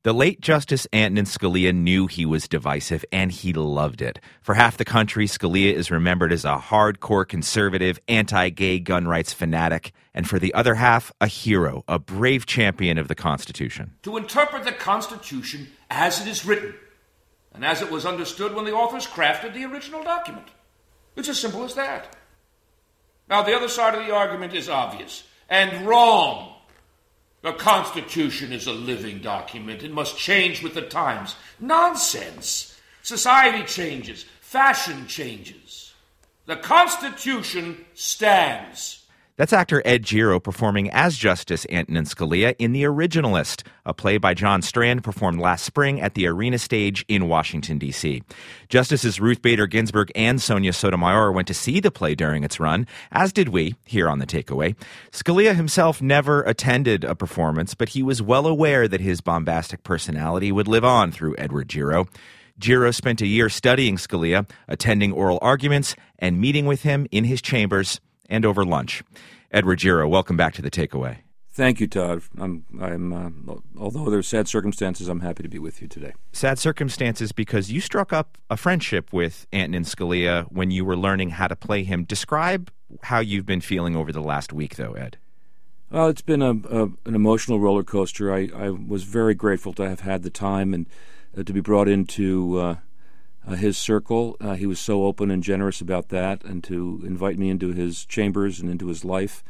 The late Justice Antonin Scalia knew he was divisive, and he loved it. For half the country, Scalia is remembered as a hardcore conservative, anti-gay gun rights fanatic, and for the other half, a hero, a brave champion of the Constitution. To interpret the Constitution as it is written, and as it was understood when the authors crafted the original document. It's as simple as that. Now, the other side of the argument is obvious and wrong. The Constitution is a living document. It must change with the times. Nonsense. Society changes. Fashion changes. The Constitution stands. That's actor Ed Giro performing as Justice Antonin Scalia in The Originalist, a play by John Strand performed last spring at the Arena Stage in Washington, D.C. Justices Ruth Bader Ginsburg and Sonia Sotomayor went to see the play during its run, as did we here on The Takeaway. Scalia himself never attended a performance, but he was well aware that his bombastic personality would live on through Edward Giro. Giro spent a year studying Scalia, attending oral arguments, and meeting with him in his chambers and over lunch. Edward Giro, welcome back to The Takeaway. Thank you, Todd. Although there's sad circumstances, I'm happy to be with you today. Sad circumstances because you struck up a friendship with Antonin Scalia when you were learning how to play him. Describe how you've been feeling over the last week, though, Ed. Well, it's been an emotional roller coaster. I was very grateful to have had the time and to be brought into his circle. He was so open and generous about that, and to invite me into his chambers and into his life.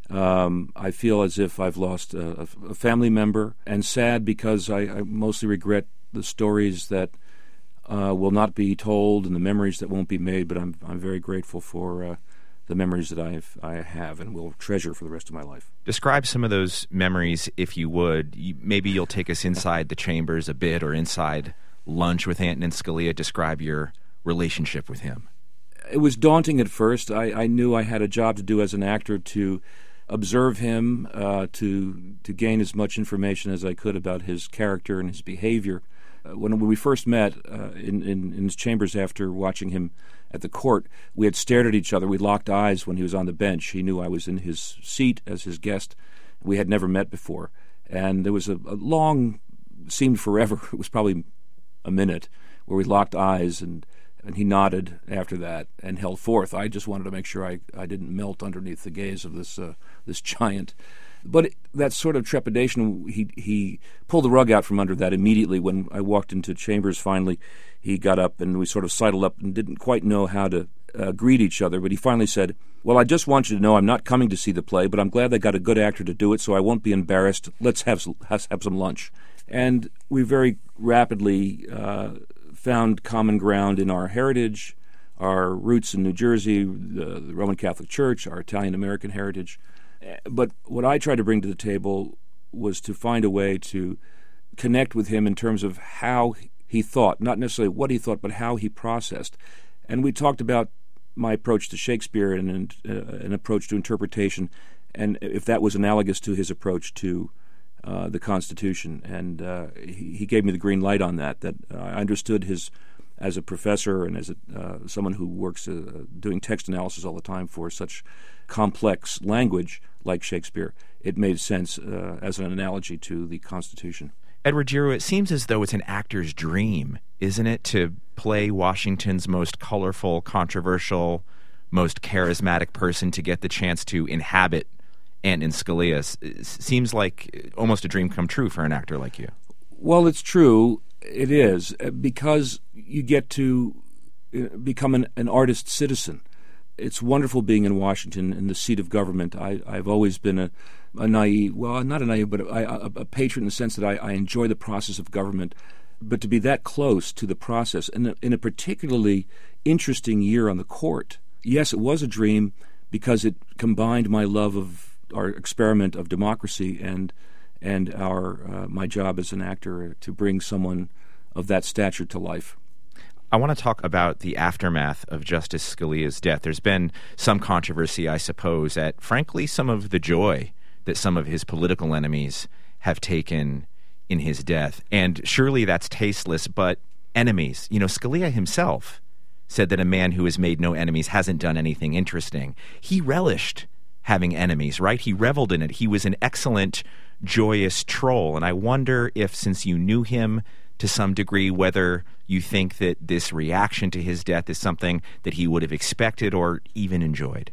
I feel as if I've lost a family member, and sad because I mostly regret the stories that will not be told and the memories that won't be made, but I'm very grateful for the memories that I have and will treasure for the rest of my life. Describe some of those memories, if you would. Maybe you'll take us inside the chambers a bit, or inside lunch with Antonin Scalia. Describe your relationship with him. It was daunting at first. I knew I had a job to do as an actor to observe him, to gain as much information as I could about his character and his behavior. When we first met in his chambers after watching him at the court, we had stared at each other. We locked eyes when he was on the bench. He knew I was in his seat as his guest. We had never met before. And there was a long, seemed forever, it was probably a minute, where we locked eyes, and he nodded after that and held forth. I just wanted to make sure I didn't melt underneath the gaze of this giant. But that sort of trepidation, he pulled the rug out from under that immediately. When I walked into chambers finally, he got up and we sort of sidled up and didn't quite know how to greet each other. But he finally said, "Well, I just want you to know I'm not coming to see the play, but I'm glad they got a good actor to do it, so I won't be embarrassed. Let's have some lunch." And we very rapidly found common ground in our heritage, our roots in New Jersey, the Roman Catholic Church, our Italian-American heritage. But what I tried to bring to the table was to find a way to connect with him in terms of how he thought, not necessarily what he thought, but how he processed. And we talked about my approach to Shakespeare and an approach to interpretation, and if that was analogous to his approach to the Constitution. And he gave me the green light on that I understood his, as a professor and as someone who works doing text analysis all the time for such complex language like Shakespeare, it made sense as an analogy to the Constitution. Edward Giro, it seems as though it's an actor's dream, isn't it, to play Washington's most colorful, controversial, most charismatic person, to get the chance to inhabit Antonin Scalia. It seems like almost a dream come true for an actor like you. Well, it's true. It is, because you get to become an artist citizen. It's wonderful being in Washington, in the seat of government. I've always been a naive, well, not a naive, but a patron in the sense that I enjoy the process of government. But to be that close to the process, and in a particularly interesting year on the court, yes, it was a dream because it combined my love of our experiment of democracy and our my job as an actor to bring someone of that stature to life. I want to talk about the aftermath of Justice Scalia's death. There's been some controversy, I suppose, at, frankly, some of the joy that some of his political enemies have taken in his death. And surely that's tasteless, but enemies. Scalia himself said that a man who has made no enemies hasn't done anything interesting. He relished having enemies, right? He reveled in it. He was an excellent, joyous troll. And I wonder if, since you knew him to some degree, whether you think that this reaction to his death is something that he would have expected or even enjoyed.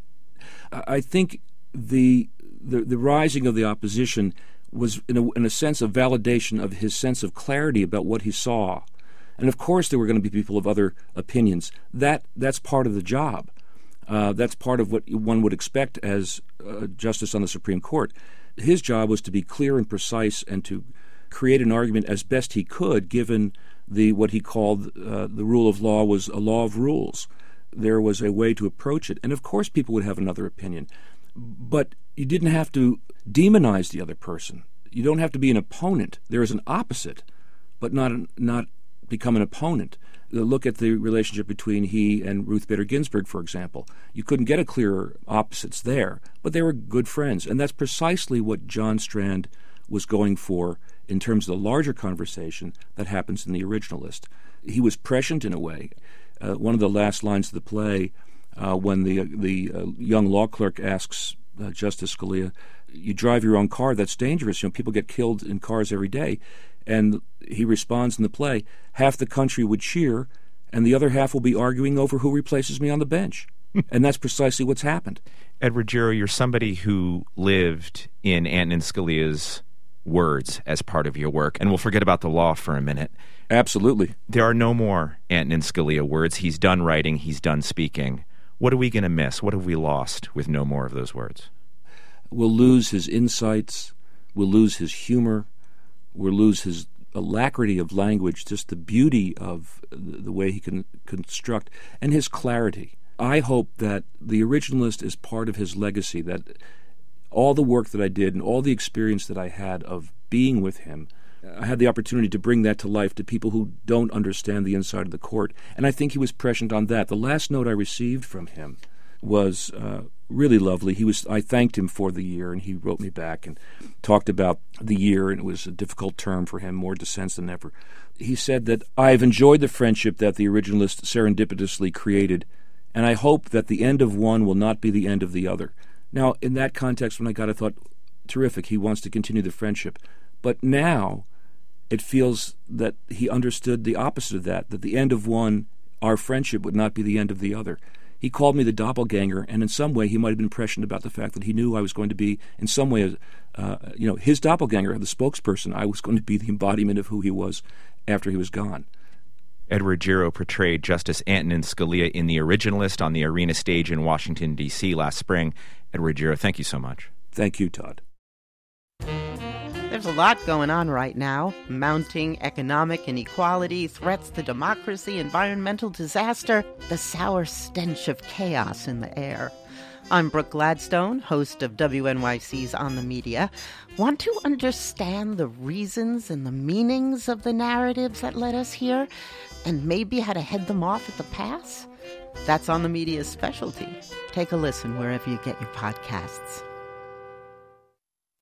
I think the rising of the opposition was, in a sense, a validation of his sense of clarity about what he saw. And of course there were going to be people of other opinions. That's part of the job. That's part of what one would expect as justice on the Supreme Court. His job was to be clear and precise and to create an argument as best he could, given what he called the rule of law was a law of rules. There was a way to approach it. And of course people would have another opinion. But you didn't have to demonize the other person. You don't have to be an opponent. There is an opposite, but not become an opponent. Look at the relationship between he and Ruth Bader Ginsburg, for example. You couldn't get a clearer opposites there, but they were good friends. And that's precisely what John Strand was going for in terms of the larger conversation that happens in The Originalist. He was prescient in a way. One of the last lines of the play, when the young law clerk asks Justice Scalia, "You drive your own car, that's dangerous. People get killed in cars every day." And he responds in the play, "Half the country would cheer, and the other half will be arguing over who replaces me on the bench." And that's precisely what's happened. Ed Ruggiero, you're somebody who lived in Antonin Scalia's words as part of your work, and we'll forget about the law for a minute. Absolutely. There are no more Antonin Scalia words. He's done writing. He's done speaking. What are we going to miss? What have we lost with no more of those words? We'll lose his insights. We'll lose his humor. We'll lose his alacrity of language, just the beauty of the way he can construct, and his clarity. I hope that The Originalist is part of his legacy, that all the work that I did and all the experience that I had of being with him, I had the opportunity to bring that to life to people who don't understand the inside of the court. And I think he was prescient on that. The last note I received from him was really lovely. I thanked him for the year, and he wrote me back and talked about the year, and it was a difficult term for him, more dissents than ever. He said that, "I've enjoyed the friendship that The Originalist serendipitously created, and I hope that the end of one will not be the end of the other." Now, in that context, when I got it, I thought, terrific, he wants to continue the friendship. But now it feels that he understood the opposite of that the end of one, our friendship, would not be the end of the other. He called me the doppelganger, and in some way he might have been prescient about the fact that he knew I was going to be, in some way, his doppelganger, the spokesperson. I was going to be the embodiment of who he was after he was gone. Ed Ruggiero portrayed Justice Antonin Scalia in The Originalist on the Arena stage in Washington, D.C. last spring. Ed Ruggiero, thank you so much. Thank you, Todd. There's a lot going on right now. Mounting economic inequality, threats to democracy, environmental disaster, the sour stench of chaos in the air. I'm Brooke Gladstone, host of WNYC's On the Media. Want to understand the reasons and the meanings of the narratives that led us here, and maybe how to head them off at the pass? That's On the Media's specialty. Take a listen wherever you get your podcasts.